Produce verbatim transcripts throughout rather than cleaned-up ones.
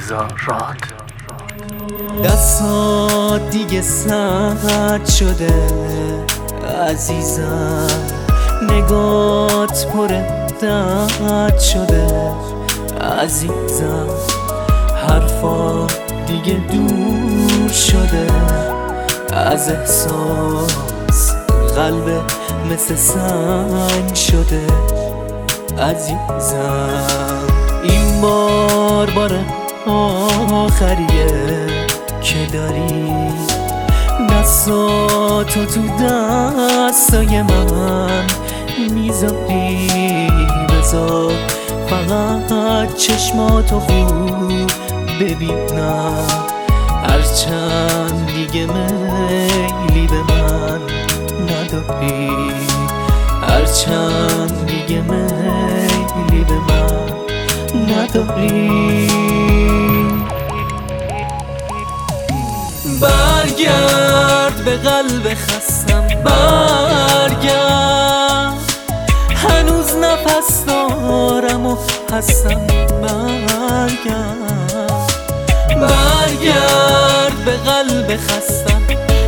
عزیزا راد. دستات دیگه سرد شده عزیزم، نگات پر درد شده عزیزم، حرفا دیگه دور شده از احساس، قلب مثل سنگ شده عزیزم. این بار بار آخریه که داری دستاتو تو دستای من میذاری، بذار فقط چشماتو خوب ببینم، هرچند دیگه میلی به من نداری، هرچند دیگه میلی به من نداری. برگرد به قلب خستم، برگرد هنوز نفس دارم و هستم، برگرد برگرد به قلب خستم،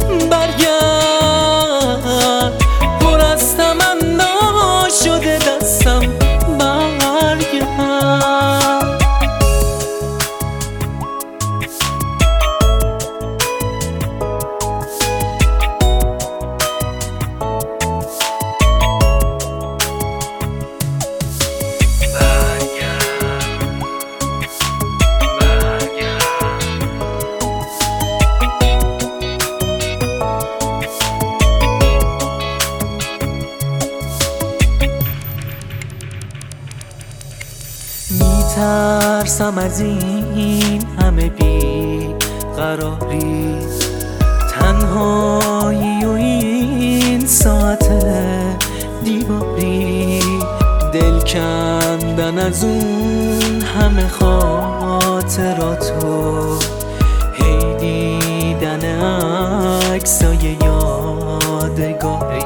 برگرد پر از تمنا شده دستم، برگرد. میترسم از این همه بی قراری، تنهایی و این ساعت دیواری، دل کندن از اون همه خاطراتو، هی دیدن عکسای یادگاری،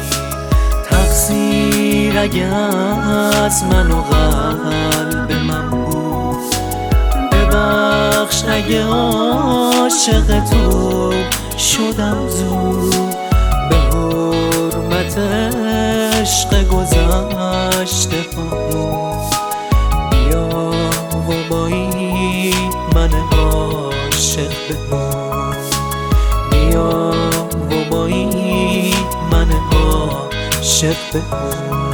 تقصیر اگه از من و قلب من بود، ببخش اگه عاشق تو شدم زود، به حرمت عشق گذشته همون، بیا و با این من عاشق بمون، بیا و با این من عاشق بمون.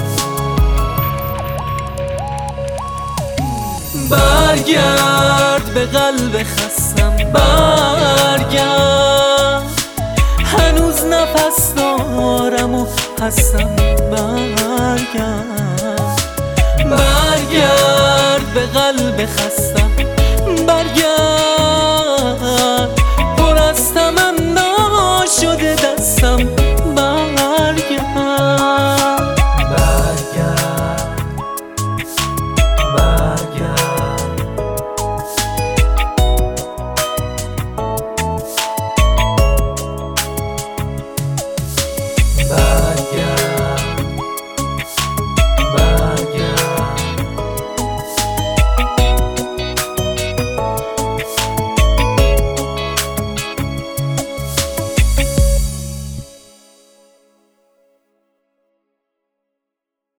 برگرد به قلب خستم، برگرد هنوز نفس دارم و هستم، برگرد برگرد به قلب خستم،